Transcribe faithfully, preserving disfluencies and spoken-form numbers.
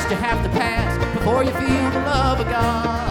test you have to pass before you feel the love of God.